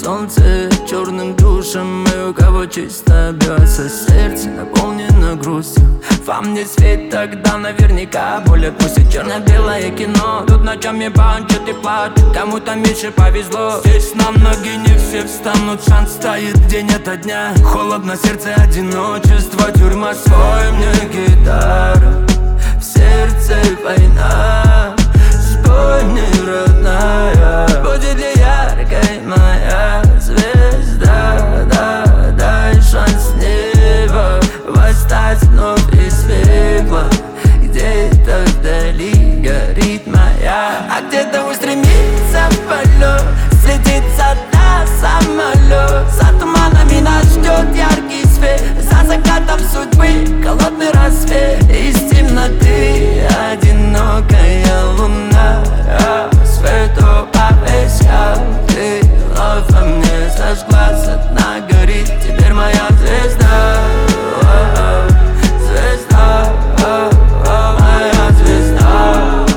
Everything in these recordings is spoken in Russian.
солнце черным душем, и у кого чисто бьется сердце, наполнено грустью. Вам не свет, тогда наверняка более пусть черно-белое кино. Тут ночами банчат и плачут, кому-то меньше повезло. Здесь на ноги не все встанут, шанс стоит день ото дня. Холодно, сердце, одиночество, тюрьма. Спой мне гитару, в сердце война. Спой мне, родная, будет ли яркой моя звезда. Да, дай шанс неба восстать вновь из пепла. Где-то вдали горит моя, а где-то устремится в полет, слетит со дна самолет. За туманами нас ждет яркий свет, за закатом судьбы холодный рассвет. Из темноты одинокая луна рассвету обещал. Ты вновь во мне зажгла, со дна горит теперь моя звезда. Звезда, моя звезда.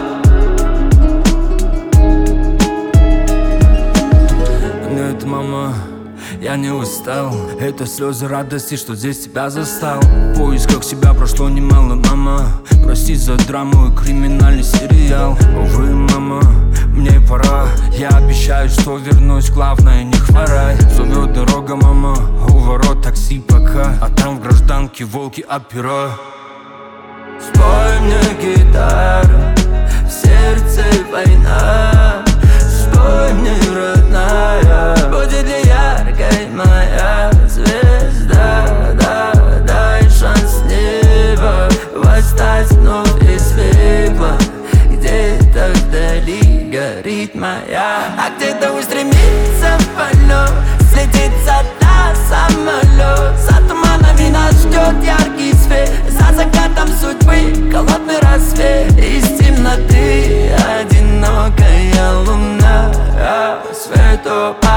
Нет, мама, я не устал. Это слезы радости, что здесь тебя застал. В поисках себя прошло немало, мама. Прости за драму и криминальный сериал. Увы, мама, мне пора. Я обещаю, что вернусь, главное не хворай. Зовет дорога, мама, у ворот такси пока. А там в гражданке волки опера. Спой мне гитару, в сердце война. Спой мне, родная, будет ли яркой моя звезда. Да, дай шанс неба восстать вновь из пепла. Где-то вдали горит моя, а где-то устремится в полет, слетит со дна самолет. За туманами нас ждет яркий свет, за закатом судьбы холодный рассвет. Из темноты одинокая луна рассвету